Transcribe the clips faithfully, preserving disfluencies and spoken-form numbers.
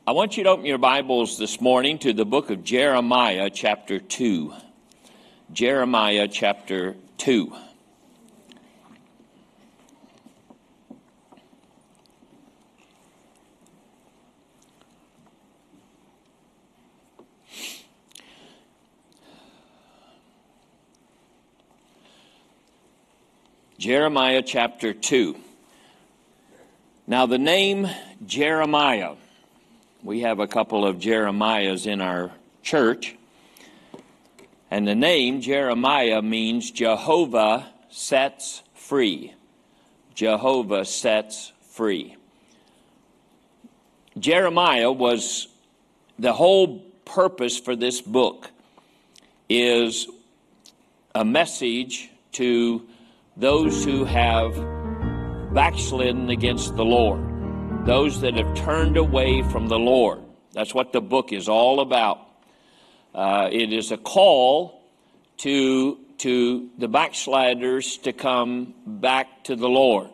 I want you to open your Bibles this morning to the book of Jeremiah, chapter two. Jeremiah, chapter two. Jeremiah, chapter two. Now, the name Jeremiah, we have a couple of Jeremiahs in our church, and the name Jeremiah means Jehovah sets free. Jehovah sets free. Jeremiah was, the whole purpose for this book is a message to those who have backslidden against the Lord, those that have turned away from the Lord. That's what the book is all about. Uh, it is a call to, to the backsliders to come back to the Lord.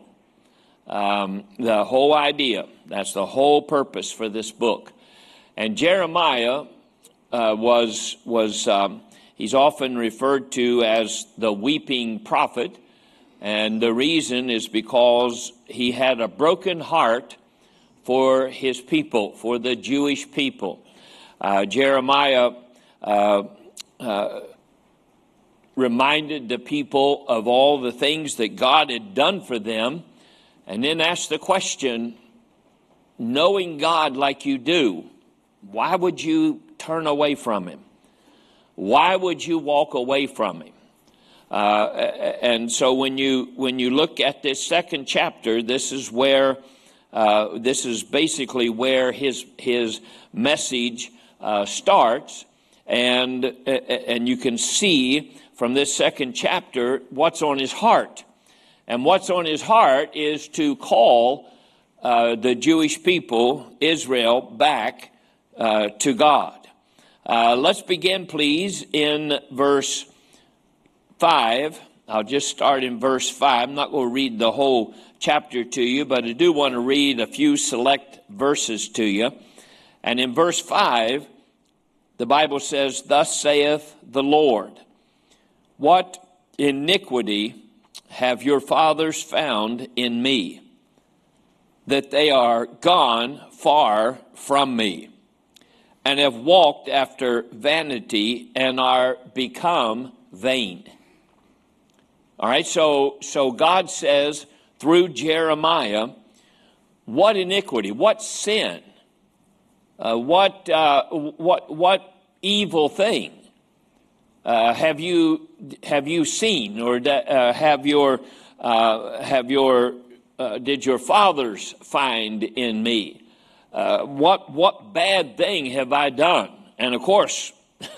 Um, the whole idea, that's the whole purpose for this book. And Jeremiah uh, was, was um, he's often referred to as the weeping prophet. And the reason is because he had a broken heart for his people, for the Jewish people. Uh, Jeremiah uh, uh, reminded the people of all the things that God had done for them, and then asked the question, knowing God like you do, why would you turn away from him? Why would you walk away from him? Uh, and so when you when you look at this second chapter, this is where uh, this is basically where his his message uh, starts, and and you can see from this second chapter what's on his heart, and what's on his heart is to call uh, the Jewish people, Israel, back uh, to God. Uh, let's begin, please, in verse five. I'll just start in verse five. I'm not going to read the whole chapter to you, but I do want to read a few select verses to you. And in verse five, the Bible says, "Thus saith the Lord, what iniquity have your fathers found in me, that they are gone far from me, and have walked after vanity, and are become vain." All right, so so God says through Jeremiah, what iniquity, what sin, uh, what uh, what what evil thing uh, have you have you seen, or uh, have your uh, have your uh, did your fathers find in me? Uh, what what bad thing have I done? And of course,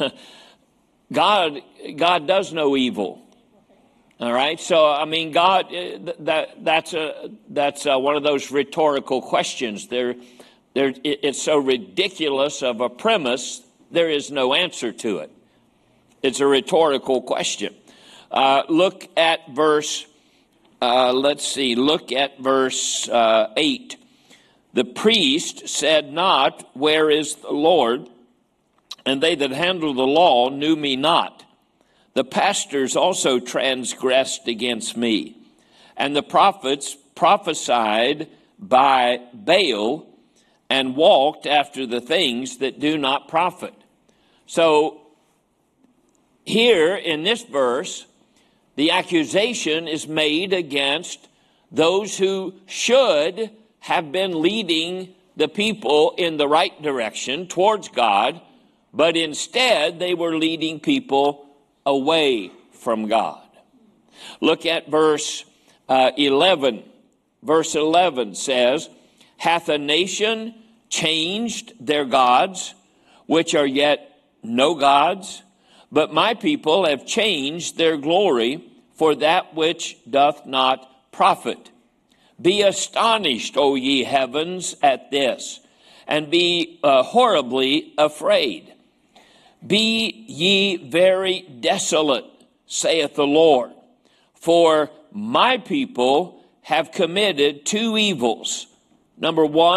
God God does no evil. All right, so I mean, God, that that's a that's a, one of those rhetorical questions. There, there, it's so ridiculous of a premise. There is no answer to it. It's a rhetorical question. Uh, look at verse. Uh, let's see. Look at verse uh, eight. The priest said not, "Where is the Lord?" And they that handle the law knew me not. The pastors also transgressed against me, and the prophets prophesied by Baal, and walked after the things that do not profit. So here in this verse, the accusation is made against those who should have been leading the people in the right direction towards God, but instead they were leading people away from God. Look at verse uh, eleven. Verse eleven says, "Hath a nation changed their gods, which are yet no gods? But my people have changed their glory for that which doth not profit. Be astonished, O ye heavens, at this, and be uh, horribly afraid. Be ye very desolate, saith the Lord, for my people have committed two evils. Number one,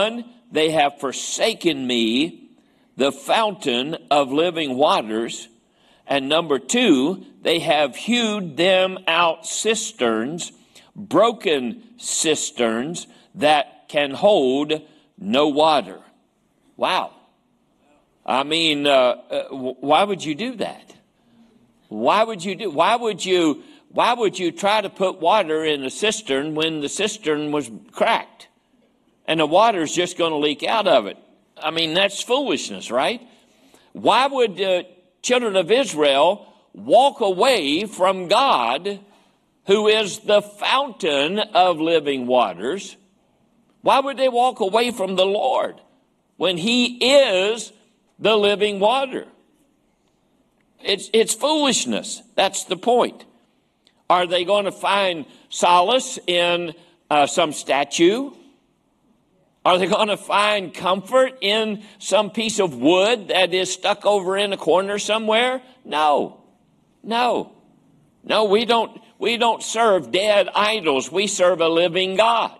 they have forsaken me, the fountain of living waters. And number two, they have hewed them out cisterns, broken cisterns that can hold no water. Wow. I mean, uh, uh, why would you do that? Why would you do? Why would you? Why would you try to put water in a cistern when the cistern was cracked, and the water's just going to leak out of it? I mean, that's foolishness, right? Why would the children of Israel walk away from God, who is the fountain of living waters? Why would they walk away from the Lord when He is the living water? It's, it's foolishness. That's the point. Are they going to find solace in uh, some statue? Are they going to find comfort in some piece of wood that is stuck over in a corner somewhere? No. No. No, we don't, we don't serve dead idols. We serve a living God.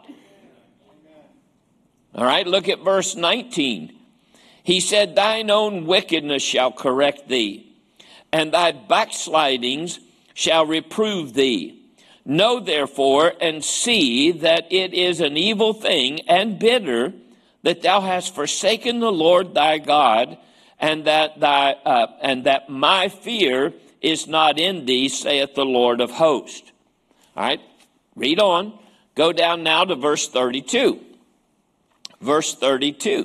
All right, look at verse nineteen. He said, thine own wickedness shall correct thee, and thy backslidings shall reprove thee. Know therefore and see that it is an evil thing and bitter that thou hast forsaken the Lord thy God, and that thy uh, and that my fear is not in thee, saith the Lord of hosts. All right, read on. Go down now to verse thirty-two. Verse thirty-two.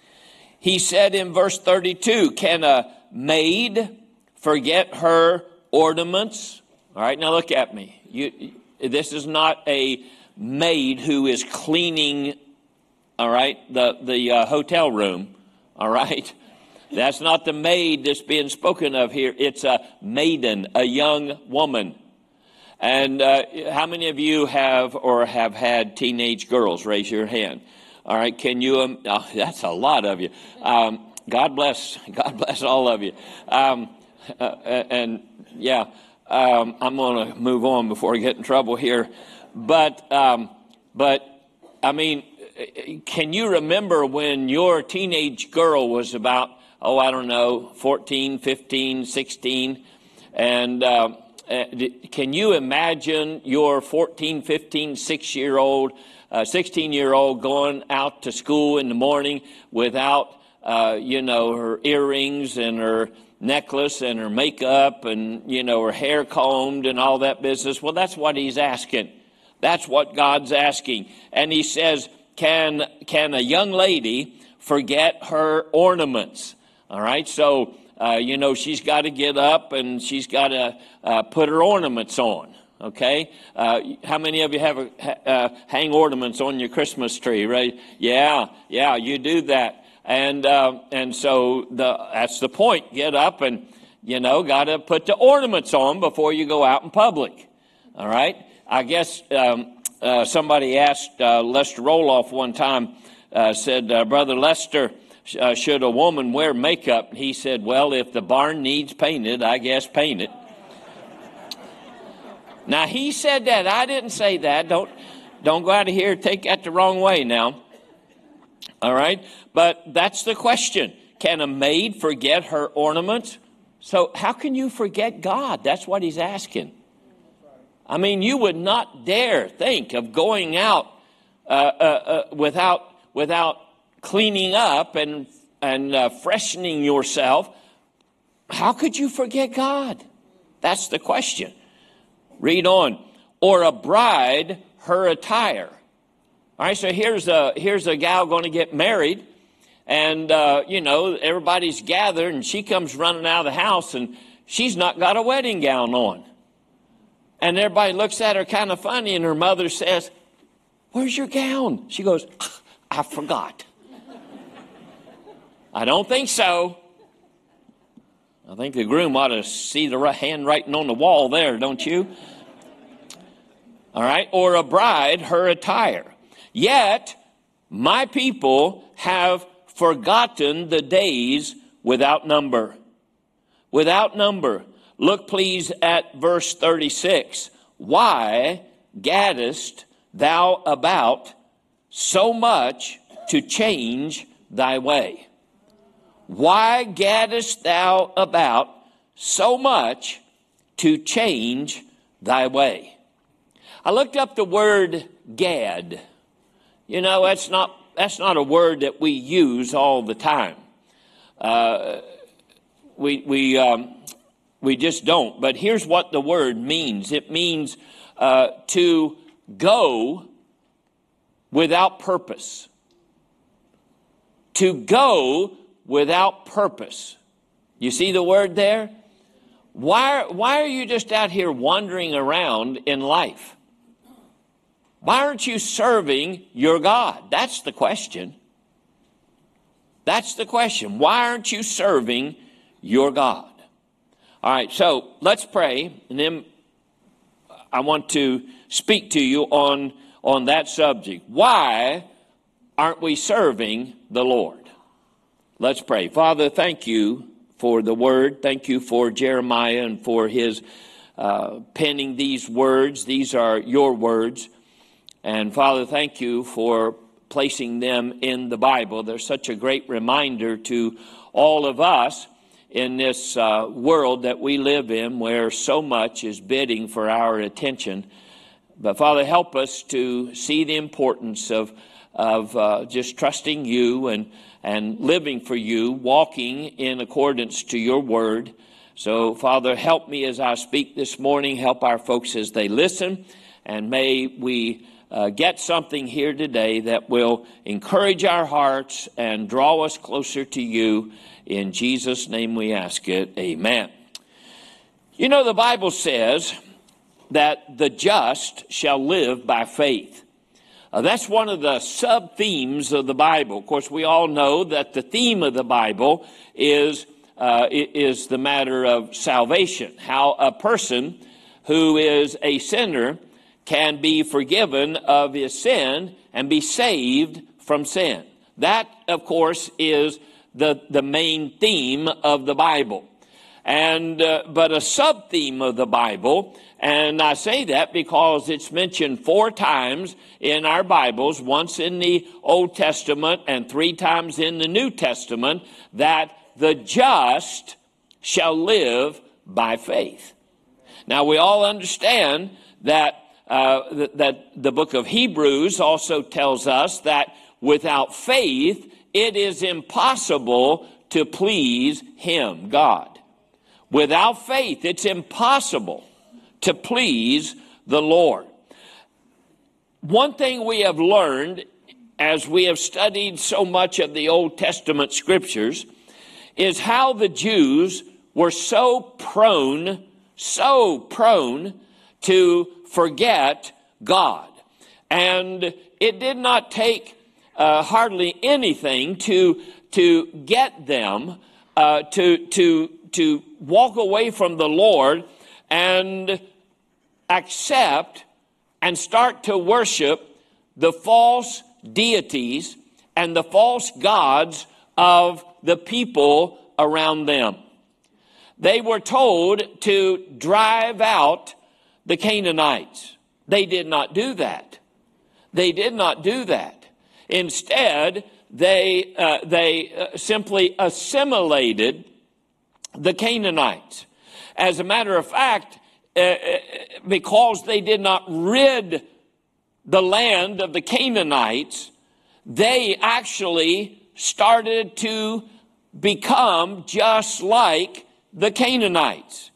He said in verse thirty-two, can a maid forget her ornaments? All right, now look at me. You, this is not a maid who is cleaning, all right, the, the uh, hotel room, all right? That's not the maid that's being spoken of here. It's a maiden, a young woman. And uh, how many of you have or have had teenage girls? Raise your hand. All right, can you, um, oh, that's a lot of you. Um, God bless, God bless all of you. Um, uh, and yeah, um, I'm going to move on before I get in trouble here. But, um, but I mean, can you remember when your teenage girl was about, oh, I don't know, fourteen, fifteen, sixteen, and uh, can you imagine your fourteen, fifteen, six-year-old Uh, sixteen-year-old going out to school in the morning without, uh, you know, her earrings and her necklace and her makeup and, you know, her hair combed and all that business? Well, that's what he's asking. That's what God's asking. And he says, can, can a young lady forget her ornaments? All right, so, uh, you know, she's got to get up and she's got to uh, put her ornaments on. Okay, uh, how many of you have a, uh, hang ornaments on your Christmas tree, right? Yeah, yeah, you do that, and uh, and so the that's the point. Get up and you know got to put the ornaments on before you go out in public. All right. I guess um, uh, somebody asked uh, Lester Roloff one time. Uh, said, uh, Brother Lester, uh, should a woman wear makeup? He said, well, if the barn needs painted, I guess paint it. Now, he said that. I didn't say that. Don't, don't go out of here and take that the wrong way now. All right? But that's the question. Can a maid forget her ornaments? So how can you forget God? That's what he's asking. I mean, you would not dare think of going out uh, uh, uh, without, without cleaning up and, and uh, freshening yourself. How could you forget God? That's the question. Read on. Or a bride, her attire. All right, so here's a, here's a gal going to get married. And, uh, you know, everybody's gathered and she comes running out of the house and she's not got a wedding gown on. And everybody looks at her kind of funny and her mother says, where's your gown? She goes, I forgot. I don't think so. I think the groom ought to see the handwriting on the wall there, don't you? All right. Or a bride, her attire. Yet, my people have forgotten the days without number. Without number. Look, please, at verse thirty-six. Why gaddest thou about so much to change thy way? Why gaddest thou about so much to change thy way? I looked up the word gad. You know, that's not that's not a word that we use all the time. Uh, we we um, we just don't. But here's what the word means. It means uh, to go without purpose. To go without purpose. You see the word there? Why, why are you just out here wandering around in life? Why aren't you serving your God? That's the question. That's the question. Why aren't you serving your God? All right, so let's pray, and then I want to speak to you on, on that subject. Why aren't we serving the Lord? Let's pray. Father, thank you for the word. Thank you for Jeremiah and for his uh, penning these words. These are your words. And Father, thank you for placing them in the Bible. They're such a great reminder to all of us in this uh, world that we live in, where so much is bidding for our attention. But Father, help us to see the importance of, of uh, just trusting you and and living for you, walking in accordance to your word. So, Father, help me as I speak this morning. Help our folks as they listen. And may we uh, get something here today that will encourage our hearts and draw us closer to you. In Jesus' name we ask it. Amen. You know, the Bible says that the just shall live by faith. Uh, that's one of the sub-themes of the Bible. Of course, we all know that the theme of the Bible is, uh, is the matter of salvation, how a person who is a sinner can be forgiven of his sin and be saved from sin. That, of course, is the, the main theme of the Bible. And uh, but a sub-theme of the Bible, and I say that because it's mentioned four times in our Bibles, once in the Old Testament and three times in the New Testament, that the just shall live by faith. Now, we all understand that, uh, th- that the book of Hebrews also tells us that without faith, it is impossible to please Him, God. Without faith, it's impossible to please the Lord. One thing we have learned as we have studied so much of the Old Testament scriptures is how the Jews were so prone, so prone to forget God. And it did not take uh, hardly anything to, to get them uh, to, to, to walk away from the Lord and accept and start to worship the false deities and the false gods of the people around them. They were told to drive out the Canaanites. They did not do that. They did not do that. Instead, they, uh, they uh, simply assimilated the Canaanites. As a matter of fact, uh, because they did not rid the land of the Canaanites, they actually started to become just like the Canaanites.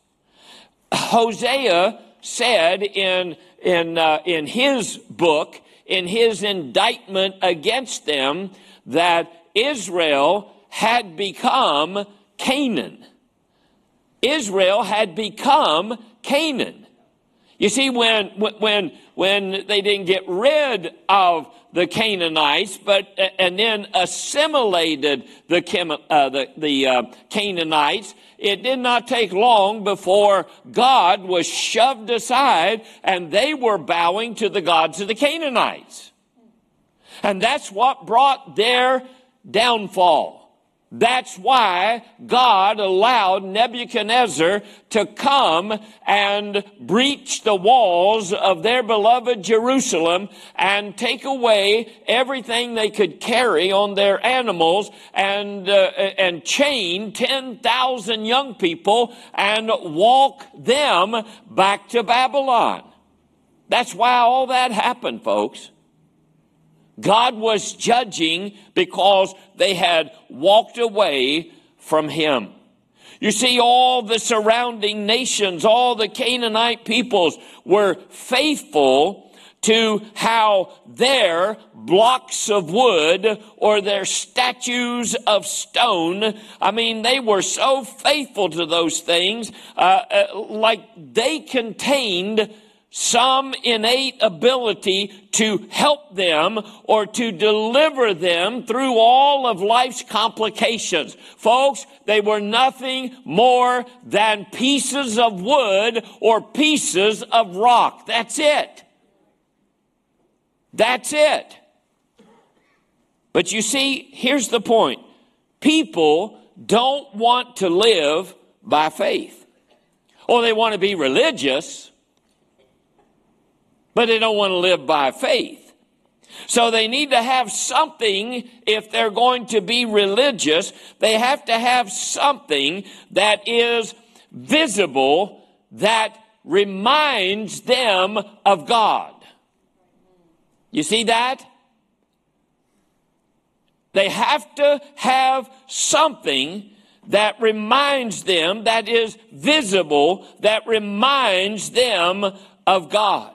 Hosea said in, in, uh, in his book, in his indictment against them, that Israel had become Canaan. Israel had become Canaan. You see, when when when they didn't get rid of the Canaanites, but and then assimilated the uh, the, the uh, Canaanites, it did not take long before God was shoved aside, and they were bowing to the gods of the Canaanites, and that's what brought their downfall. That's why God allowed Nebuchadnezzar to come and breach the walls of their beloved Jerusalem and take away everything they could carry on their animals and, uh, and chain ten thousand young people and walk them back to Babylon. That's why all that happened, folks. God was judging because they had walked away from him. You see, all the surrounding nations, all the Canaanite peoples were faithful to how their blocks of wood or their statues of stone, I mean, they were so faithful to those things, uh, uh, like they contained some innate ability to help them or to deliver them through all of life's complications. Folks, they were nothing more than pieces of wood or pieces of rock. That's it. That's it. But you see, here's the point. People don't want to live by faith. Or they want to be religious, but they don't want to live by faith. So they need to have something, if they're going to be religious, they have to have something that is visible, that reminds them of God. You see that? They have to have something that reminds them, that is visible, that reminds them of God.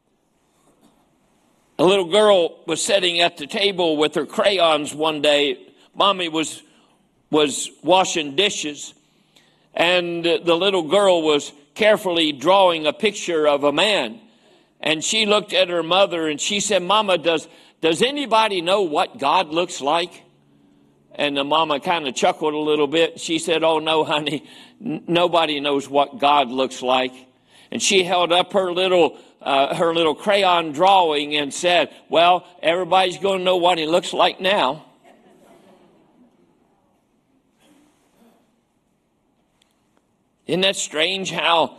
A little girl was sitting at the table with her crayons one day. Mommy was, was washing dishes, and the little girl was carefully drawing a picture of a man. And she looked at her mother and she said, Mama, does, does anybody know what God looks like? And the mama kind of chuckled a little bit. She said, oh, no, honey, N- nobody knows what God looks like. And she held up her little uh, her little crayon drawing and said, well, everybody's going to know what he looks like now. Isn't that strange how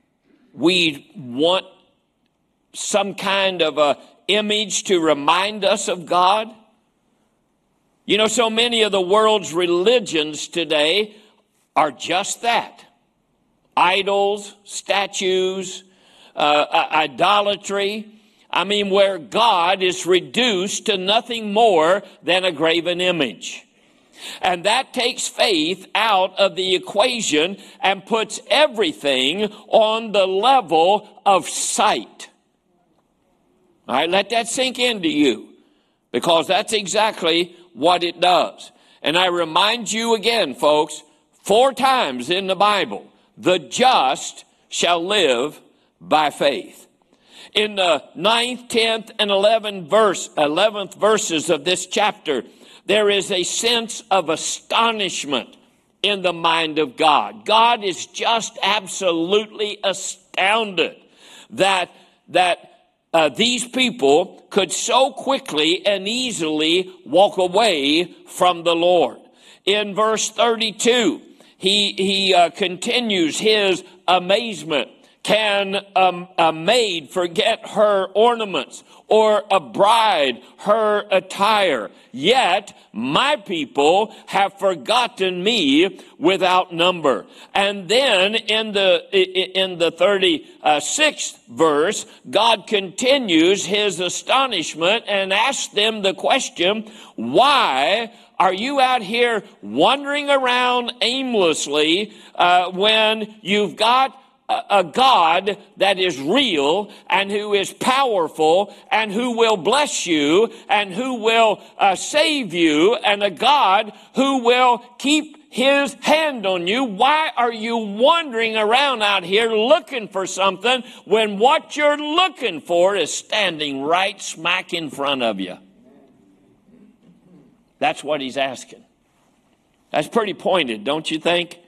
we want some kind of a image to remind us of God? You know, so many of the world's religions today are just that. Idols, statues, uh, idolatry. I mean, where God is reduced to nothing more than a graven image. And that takes faith out of the equation and puts everything on the level of sight. All right, let that sink into you, because that's exactly what it does. And I remind you again, folks, four times in the Bible, the just shall live by faith. In the ninth, tenth, and eleventh verse, eleventh verses of this chapter, there is a sense of astonishment in the mind of God. God is just absolutely astounded that, that uh, these people could so quickly and easily walk away from the Lord. In verse thirty-two, he, he uh, continues his amazement. Can um, a maid forget her ornaments, or a bride her attire? Yet my people have forgotten me without number. And then in the in the thirty-sixth verse, God continues his astonishment and asks them the question, why are you out here wandering around aimlessly uh, when you've got a God that is real and who is powerful and who will bless you and who will uh, save you, and a God who will keep his hand on you? Why are you wandering around out here looking for something when what you're looking for is standing right smack in front of you? That's what he's asking. That's pretty pointed, don't you think?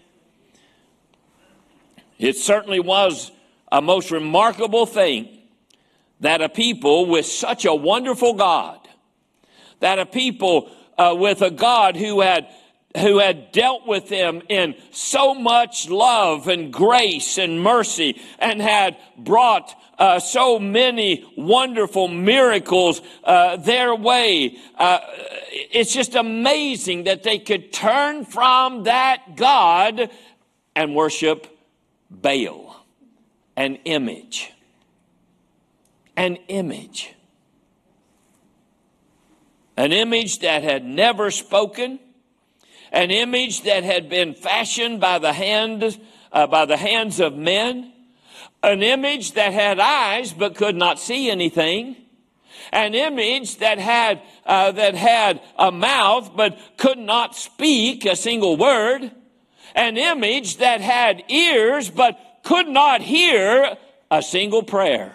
It certainly was a most remarkable thing that a people with such a wonderful God, that a people uh, with a God who had who had dealt with them in so much love and grace and mercy, and had brought uh, so many wonderful miracles uh, their way. Uh, it's just amazing that they could turn from that God and worship Baal, an image. An image. An image that had never spoken. An image that had been fashioned by the hand, uh, by the hands of men. An image that had eyes but could not see anything. An image that had uh, that had a mouth but could not speak a single word. An image that had ears but could not hear a single prayer.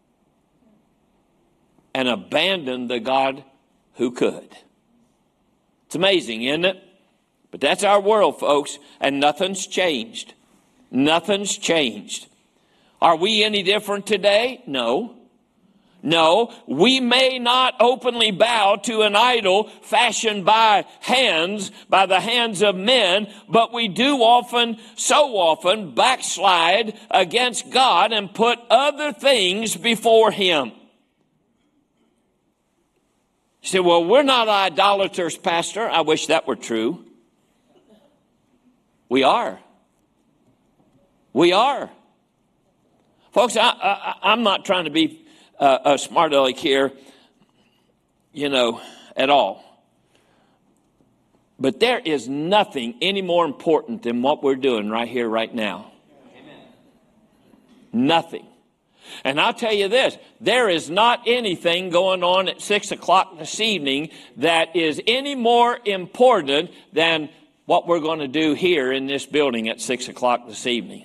And abandoned the God who could. It's amazing, isn't it? But that's our world, folks, and nothing's changed. Nothing's changed. Are we any different today? No. No, we may not openly bow to an idol fashioned by hands, by the hands of men, but we do often, so often, backslide against God and put other things before Him. You say, well, we're not idolaters, Pastor. I wish that were true. We are. We are. Folks, I, I, I'm not trying to be uh, a smart aleck here, you know, at all. But there is nothing any more important than what we're doing right here, right now. Amen. Nothing. And I'll tell you this, there is not anything going on at six o'clock this evening that is any more important than what we're going to do here in this building at six o'clock this evening.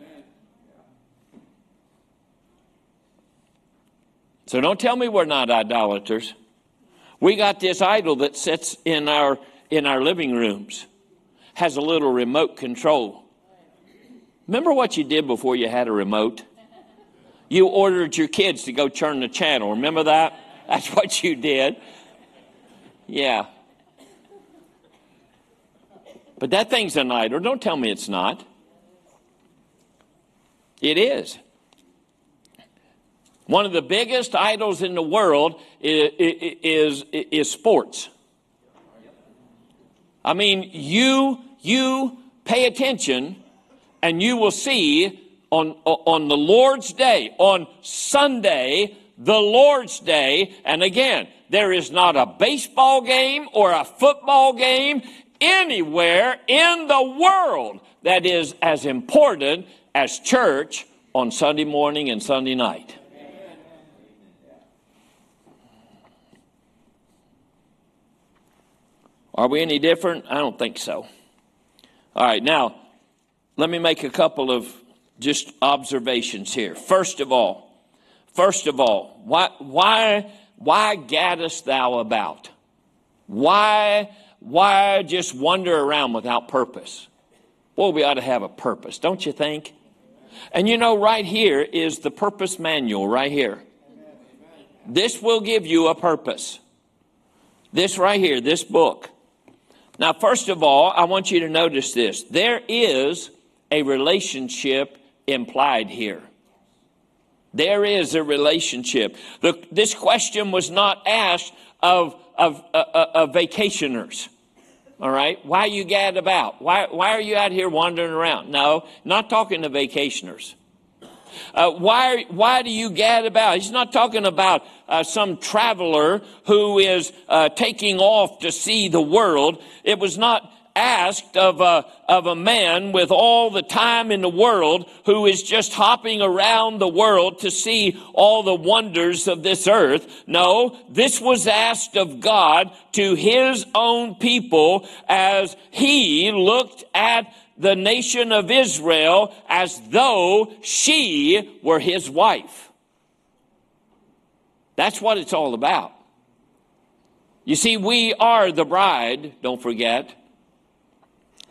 So don't tell me we're not idolaters. We got this idol that sits in our in our living rooms, has a little remote control. Remember what you did before you had a remote? You ordered your kids to go turn the channel. Remember that? That's what you did. Yeah. But that thing's an idol. Don't tell me it's not. It is. One of the biggest idols in the world is, is, is sports. I mean, you, you pay attention and you will see on, on the Lord's Day, on Sunday, the Lord's Day, and again, there is not a baseball game or a football game anywhere in the world that is as important as church on Sunday morning and Sunday night. Are we any different? I don't think so. All right, now, let me make a couple of just observations here. First of all, first of all, why, why, why gaddest thou about? Why, why just wander around without purpose? Well, we ought to have a purpose, don't you think? And you know, right here is the purpose manual, right here. This will give you a purpose. This right here, this book. Now, first of all, I want you to notice this. There is a relationship implied here. There is a relationship. The, this question was not asked of, of, uh, of vacationers. All right? Why are you gadding about? Why, why are you out here wandering around? No, not talking to vacationers. Uh, why, why do you gad about? He's not talking about uh, some traveler who is uh, taking off to see the world. It was not asked of a, of a man with all the time in the world who is just hopping around the world to see all the wonders of this earth. No, this was asked of God to his own people as he looked at the nation of Israel as though she were his wife. That's what it's all about. You see, we are the bride, don't forget.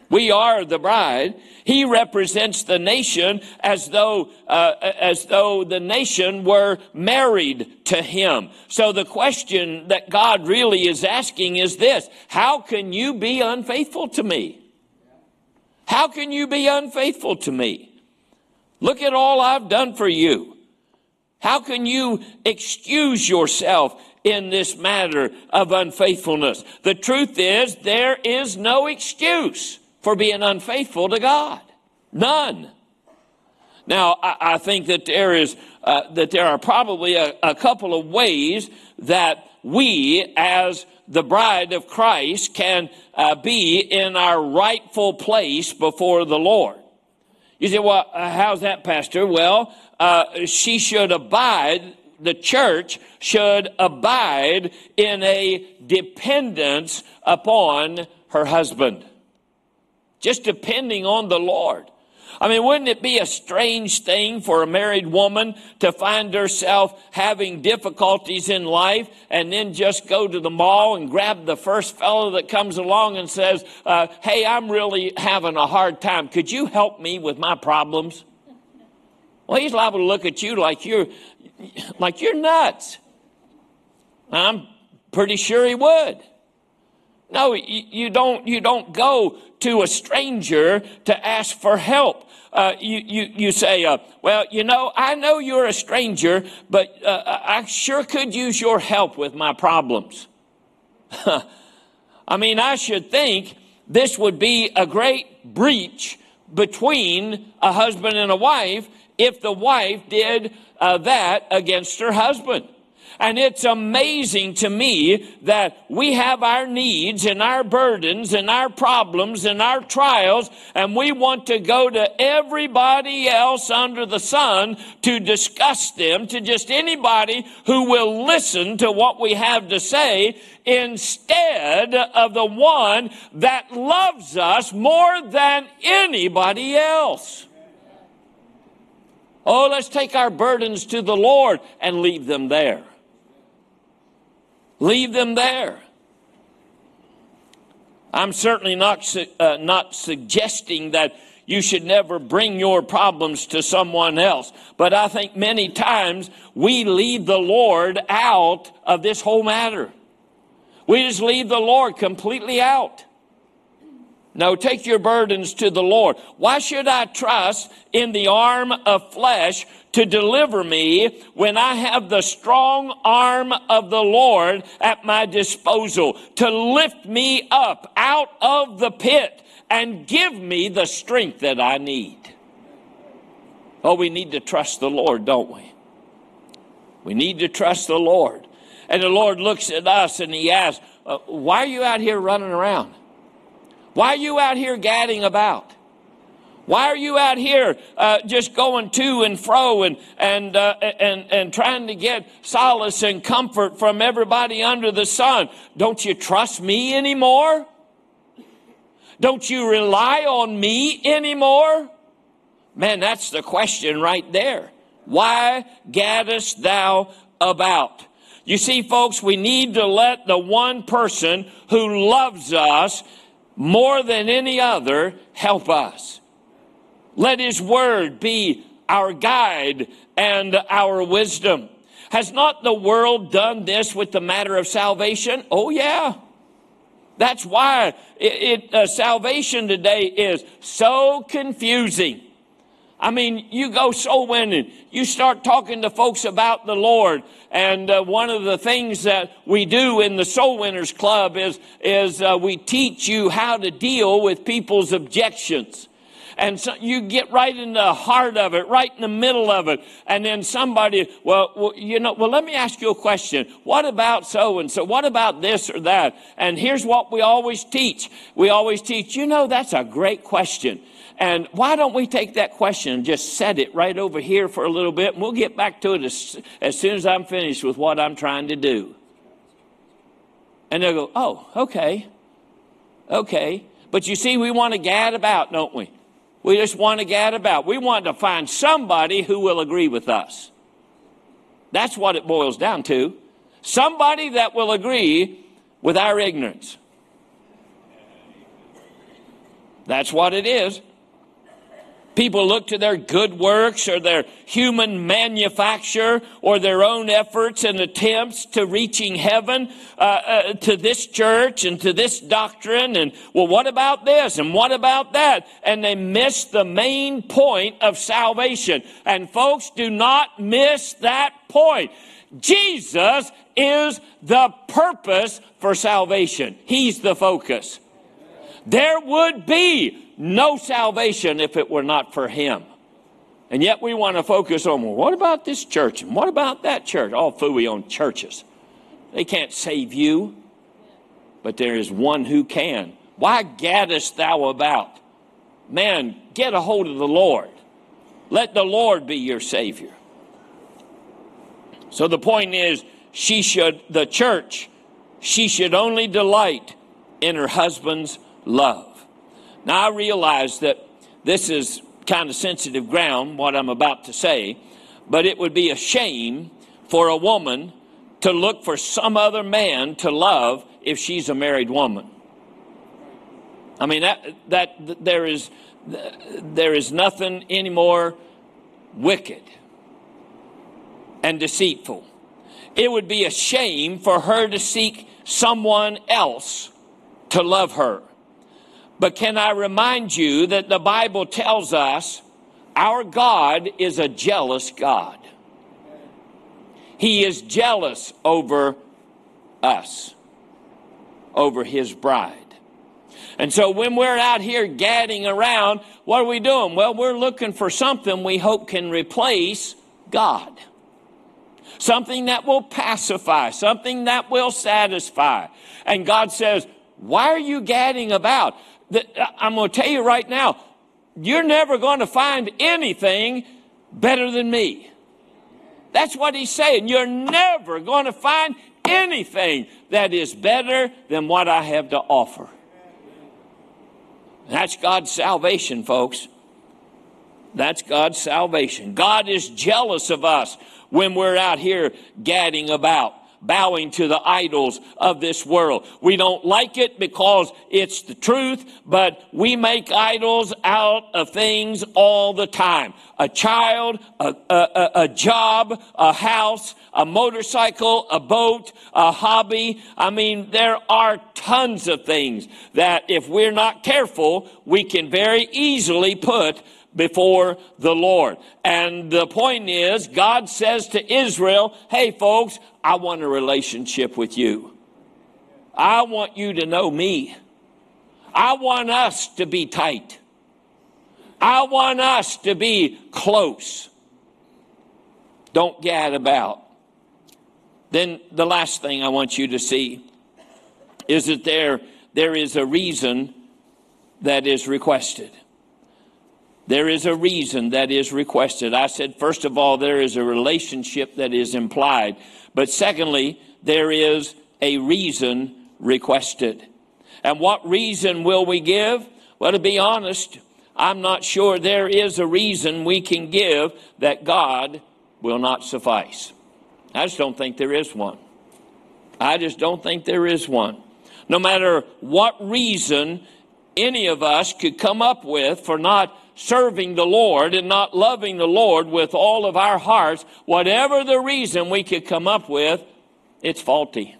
We are the bride. He represents the nation as though uh, as though the nation were married to him. So the question that God really is asking is this: how can you be unfaithful to me? How can you be unfaithful to me? Look at all I've done for you. How can you excuse yourself in this matter of unfaithfulness? The truth is, there is no excuse for being unfaithful to God. None. Now, I, I think that there is uh, that there are probably a, a couple of ways that we, as the bride of Christ, can uh, be in our rightful place before the Lord. You say, well, uh, how's that, Pastor? Well, uh, she should abide, the church should abide in a dependence upon her husband. Just depending on the Lord. I mean, wouldn't it be a strange thing for a married woman to find herself having difficulties in life and then just go to the mall and grab the first fellow that comes along and says, uh, hey, I'm really having a hard time. Could you help me with my problems? Well, he's liable to look at you like you're, like you're nuts. I'm pretty sure he would. No, you don't, you don't go to a stranger to ask for help. Uh, you, you, you say, uh, well, you know, I know you're a stranger, but uh, I sure could use your help with my problems. I mean, I should think this would be a great breach between a husband and a wife if the wife did uh, that against her husband. And it's amazing to me that we have our needs and our burdens and our problems and our trials, and we want to go to everybody else under the sun to discuss them, to just anybody who will listen to what we have to say, instead of the one that loves us more than anybody else. Oh, let's take our burdens to the Lord and leave them there. Leave them there. I'm certainly not, su- uh, not suggesting that you should never bring your problems to someone else. But I think many times we leave the Lord out of this whole matter. We just leave the Lord completely out. No, take your burdens to the Lord. Why should I trust in the arm of flesh to deliver me when I have the strong arm of the Lord at my disposal to lift me up out of the pit and give me the strength that I need? Oh, we need to trust the Lord, don't we? We need to trust the Lord. And the Lord looks at us and he asks, uh, why are you out here running around? Why are you out here gadding about? Why are you out here uh, just going to and fro and and, uh, and and trying to get solace and comfort from everybody under the sun? Don't you trust me anymore? Don't you rely on me anymore? Man, that's the question right there. Why gaddest thou about? You see, folks, we need to let the one person who loves us more than any other help us. Let his word be our guide and our wisdom. Has not the world done this with the matter of salvation? Oh, yeah. That's why it, it, uh, salvation today is so confusing. I mean, you go soul winning, you start talking to folks about the Lord. And uh, one of the things that we do in the Soul Winners Club is, is uh, we teach you how to deal with people's objections. And so you get right in the heart of it, right in the middle of it. And then somebody, well, well, you know, well, let me ask you a question. What about so-and-so? What about this or that? And here's what we always teach. We always teach, you know, that's a great question. And why don't we take that question and just set it right over here for a little bit, and we'll get back to it as, as soon as I'm finished with what I'm trying to do. And they'll go, oh, okay, okay. But you see, we want to gad about, don't we? We just want to gad about. We want to find somebody who will agree with us. That's what it boils down to. Somebody that will agree with our ignorance. That's what it is. People look to their good works or their human manufacture or their own efforts and attempts to reaching heaven, uh, uh, to this church and to this doctrine. And, well, what about this? And what about that? And they miss the main point of salvation. And folks, do not miss that point. Jesus is the purpose for salvation. He's the focus. There would be no salvation if it were not for him. And yet we want to focus on, well, what about this church? And what about that church? All phooey on churches. They can't save you. But there is one who can. Why gaddest thou about? Man, get a hold of the Lord. Let the Lord be your Savior. So the point is, she should, the church, she should only delight in her husband's love. Now, I realize that this is kind of sensitive ground, what I'm about to say, but it would be a shame for a woman to look for some other man to love if she's a married woman. I mean, that, that there is, there is nothing any more wicked and deceitful. It would be a shame for her to seek someone else to love her. But can I remind you that the Bible tells us our God is a jealous God. He is jealous over us, over his bride. And so when we're out here gadding around, what are we doing? Well, we're looking for something we hope can replace God. Something that will pacify, something that will satisfy. And God says, why are you gadding about? I'm going to tell you right now, you're never going to find anything better than me. That's what he's saying. You're never going to find anything that is better than what I have to offer. That's God's salvation, folks. That's God's salvation. God is jealous of us when we're out here gadding about, bowing to the idols of this world. We don't like it because it's the truth, but we make idols out of things all the time. A child, a, a, a job, a house, a motorcycle, a boat, a hobby. I mean, there are tons of things that if we're not careful, we can very easily put before the Lord. And the point is, God says to Israel, hey folks, I want a relationship with you. I want you to know me. I want us to be tight. I want us to be close. Don't gad about. Then the last thing I want you to see is that there, there is a reason that is requested. There is a reason that is requested. I said, first of all, there is a relationship that is implied. But secondly, there is a reason requested. And what reason will we give? Well, to be honest, I'm not sure there is a reason we can give that God will not suffice. I just don't think there is one. I just don't think there is one. No matter what reason any of us could come up with for not serving the Lord and not loving the Lord with all of our hearts, whatever the reason we could come up with, it's faulty.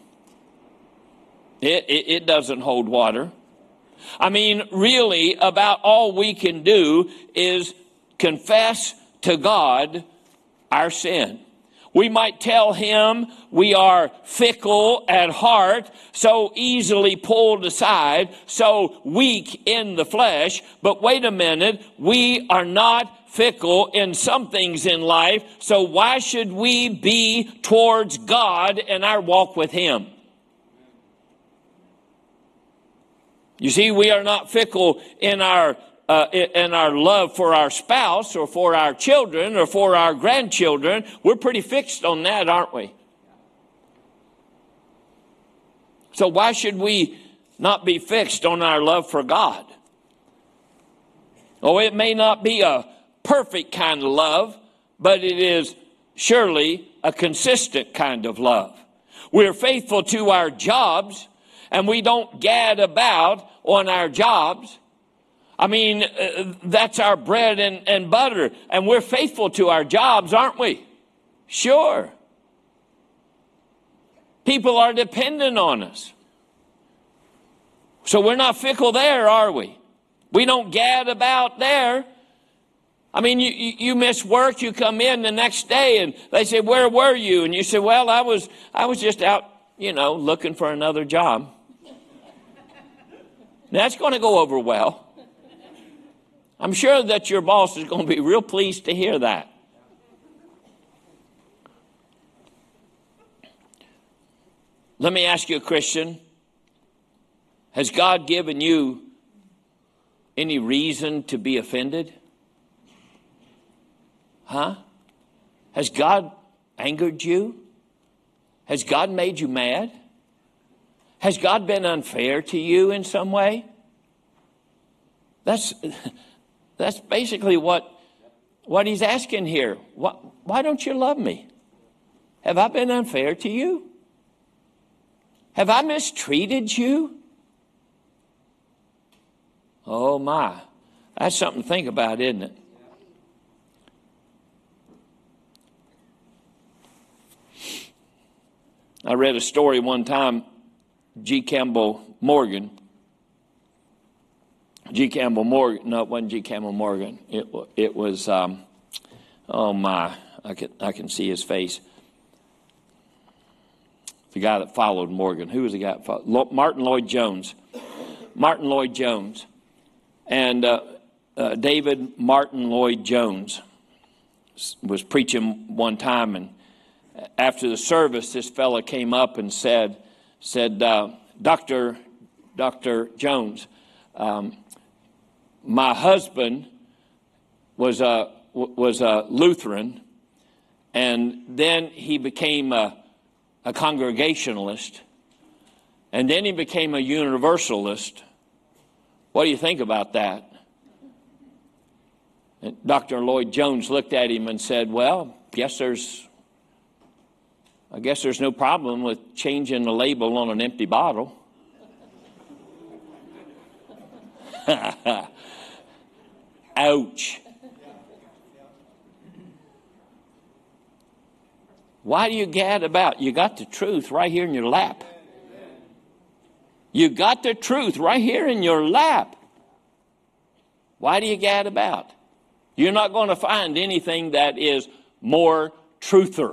It, it, it doesn't hold water. I mean, really, about all we can do is confess to God our sin. We might tell him we are fickle at heart, so easily pulled aside, so weak in the flesh. But wait a minute, we are not fickle in some things in life, so why should we be towards God in our walk with him? You see, we are not fickle in our Uh, and our love for our spouse or for our children or for our grandchildren. We're pretty fixed on that, aren't we? So why should we not be fixed on our love for God? Oh, it may not be a perfect kind of love, but it is surely a consistent kind of love. We're faithful to our jobs, and we don't gad about on our jobs. I mean, uh, that's our bread and, and butter. And we're faithful to our jobs, aren't we? Sure. People are dependent on us. So we're not fickle there, are we? We don't gad about there. I mean, you, you miss work, you come in the next day and they say, where were you? And you say, well, I was, I was just out, you know, looking for another job. That's going to go over well. I'm sure that your boss is going to be real pleased to hear that. Let me ask you, Christian, has God given you any reason to be offended? Huh? Has God angered you? Has God made you mad? Has God been unfair to you in some way? That's, that's basically what, what he's asking here. Why, why don't you love me? Have I been unfair to you? Have I mistreated you? Oh my, that's something to think about, isn't it? I read a story one time, G. Campbell Morgan. G. Campbell Morgan, no, it wasn't G. Campbell Morgan. It, it was, um, oh my, I can, I can see his face. The guy that followed Morgan. Who was the guy that followed? Martin Lloyd Jones. Martin Lloyd Jones. And uh, uh, David Martin Lloyd Jones was preaching one time, and after the service, this fella came up and said, said, uh, Doctor Doctor Jones, um, my husband was a was a Lutheran, and then he became a, a Congregationalist, and then he became a Universalist. What do you think about that? And Doctor Lloyd Jones looked at him and said, well, guess there's, I guess there's no problem with changing the label on an empty bottle. Ouch. Why do you gad about? You got the truth right here in your lap. You got the truth right here in your lap. Why do you gad about? You're not going to find anything that is more truther.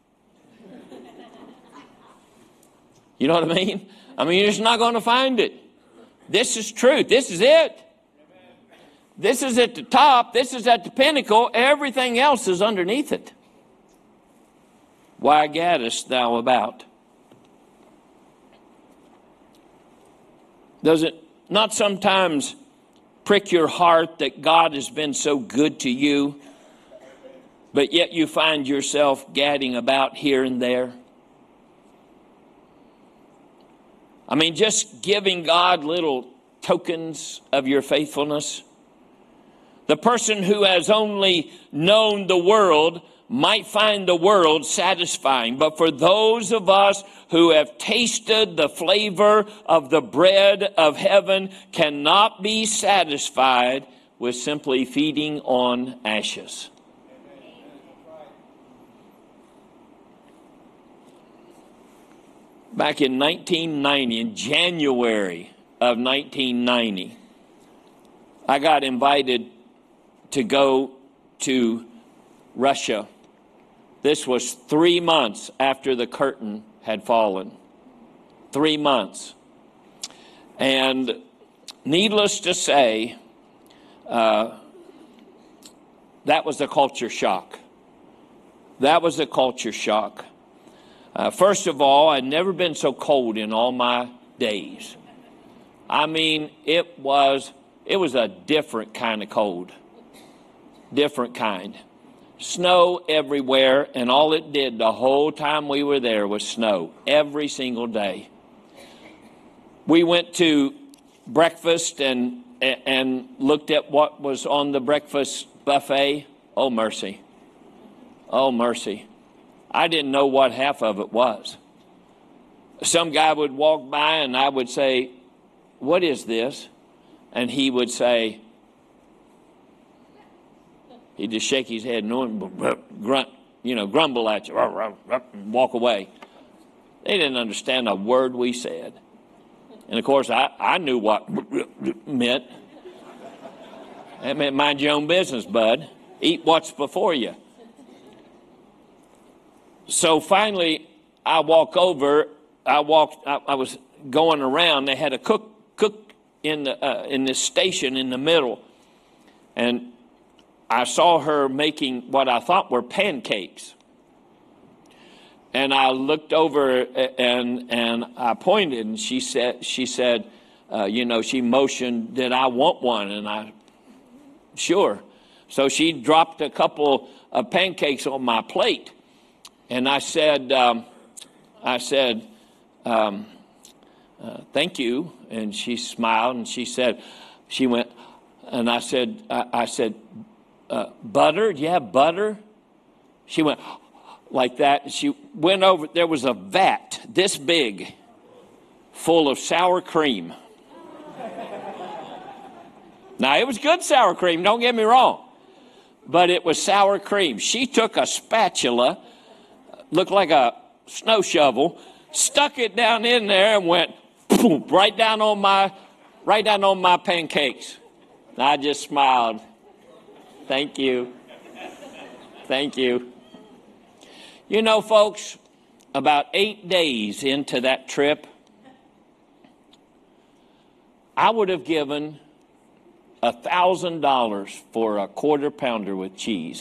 You know what I mean? I mean, you're just not going to find it. This is truth. This is it. This is at the top. This is at the pinnacle. Everything else is underneath it. Why gaddest thou about? Does it not sometimes prick your heart that God has been so good to you, but yet you find yourself gadding about here and there? I mean, just giving God little tokens of your faithfulness. The person who has only known the world might find the world satisfying. But for those of us who have tasted the flavor of the bread of heaven, cannot be satisfied with simply feeding on ashes. Back in nineteen ninety, in January of nineteen ninety, I got invited to go to Russia. This was three months after the curtain had fallen. Three months. And needless to say, uh, that was a culture shock. That was a culture shock. Uh, first of all, I'd never been so cold in all my days. I mean, it was, it was a different kind of cold. Different kind. Snow everywhere, and all it did the whole time we were there was snow every single day. We went to breakfast and and looked at what was on the breakfast buffet. Oh, mercy. Oh, mercy. I didn't know what half of it was. Some guy would walk by and I would say, what is this? And he would say, He'd just shake his head and grunt, you know, grumble at you, and walk away. They didn't understand a word we said. And, of course, I, I knew what meant. That meant mind your own business, bud. Eat what's before you. So finally, I walk over. I walked. I, I was going around. They had a cook cook in the uh, in this station in the middle, and I saw her making what I thought were pancakes. And I looked over and and I pointed, and she said she said, uh, you know, she motioned, "Did I want one?" And I, sure. So she dropped a couple of pancakes on my plate, and I said, um, I said, um, uh, "Thank you." And she smiled, and she said, she went, and I said, I, I said, uh, "Butter? Do you have butter?" She went like that. She went over. There was a vat this big, full of sour cream. Now it was good sour cream. Don't get me wrong. But it was sour cream. She took a spatula, looked like a snow shovel, stuck it down in there and went boom, right down on my, right down on my pancakes. And I just smiled. Thank you. Thank you. You know, folks, about eight days into that trip, I would have given a thousand dollars for a quarter pounder with cheese.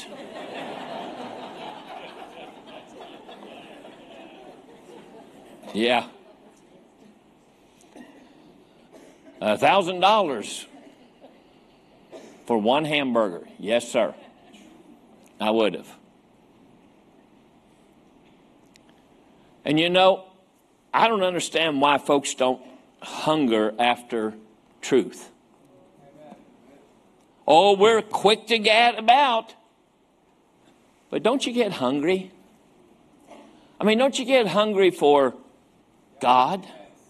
Yeah. A thousand dollars for one hamburger. Yes, sir. I would have. And you know, I don't understand why folks don't hunger after truth. Oh, we're quick to get about. But don't you get hungry? I mean, don't you get hungry for God?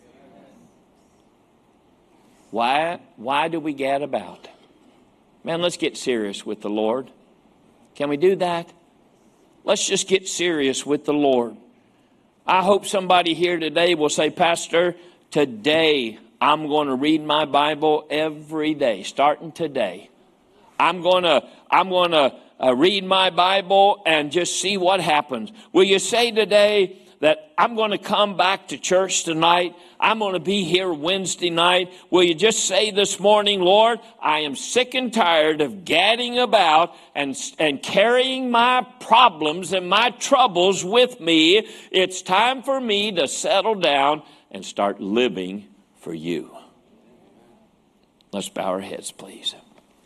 Why, why do we get about? Man, let's get serious with the Lord. Can we do that? Let's just get serious with the Lord. I hope somebody here today will say, "Pastor, today I'm going to read my Bible every day, starting today. I'm going to I'm going to uh, read my Bible and just see what happens." Will you say today that I'm going to come back to church tonight? I'm going to be here Wednesday night. Will you just say this morning, "Lord, I am sick and tired of gadding about and, and carrying my problems and my troubles with me. It's time for me to settle down and start living for you." Let's bow our heads, please.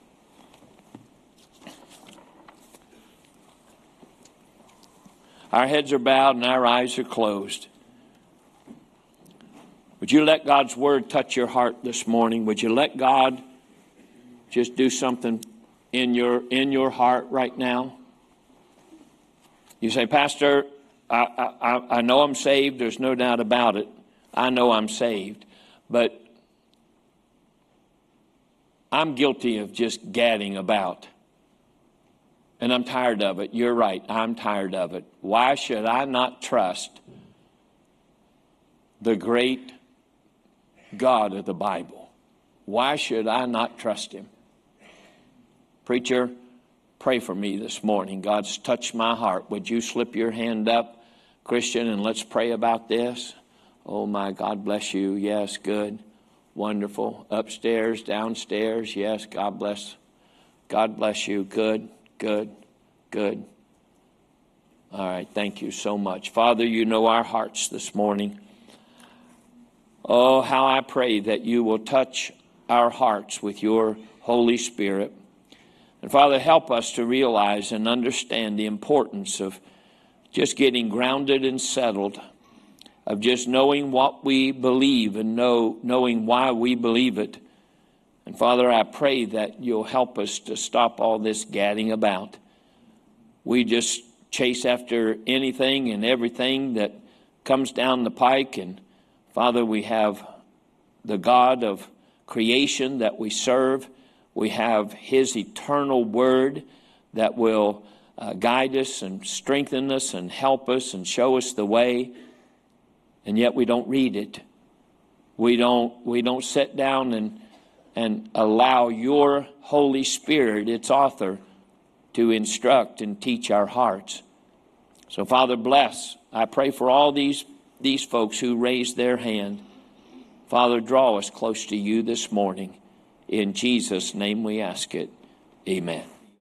Our heads are bowed and our eyes are closed. Would you let God's word touch your heart this morning? Would you let God just do something in your in your heart right now? You say, "Pastor, I, I, I know I'm saved. There's no doubt about it. I know I'm saved. But I'm guilty of just gadding about. And I'm tired of it." You're right. I'm tired of it. Why should I not trust the great God of the Bible? Why should I not trust him? Preacher, pray for me this morning. God's touched my heart. Would you slip your hand up, Christian, and let's pray about this? Oh, my, God bless you. Yes, good. Wonderful. Upstairs, downstairs. Yes, God bless. God bless you. Good. Good, good. All right, thank you so much. Father, you know our hearts this morning. Oh, how I pray that you will touch our hearts with your Holy Spirit. And Father, help us to realize and understand the importance of just getting grounded and settled, of just knowing what we believe and know, knowing why we believe it. And Father, I pray that you'll help us to stop all this gadding about. We just chase after anything and everything that comes down the pike. And Father, we have the God of creation that we serve. We have his eternal word that will uh, guide us and strengthen us and help us and show us the way, and yet we don't read it. We don't, we don't sit down and, and allow your Holy Spirit, its author, to instruct and teach our hearts. So, Father, bless. I pray for all these, these folks who raised their hand. Father, draw us close to you this morning. In Jesus' name we ask it. Amen.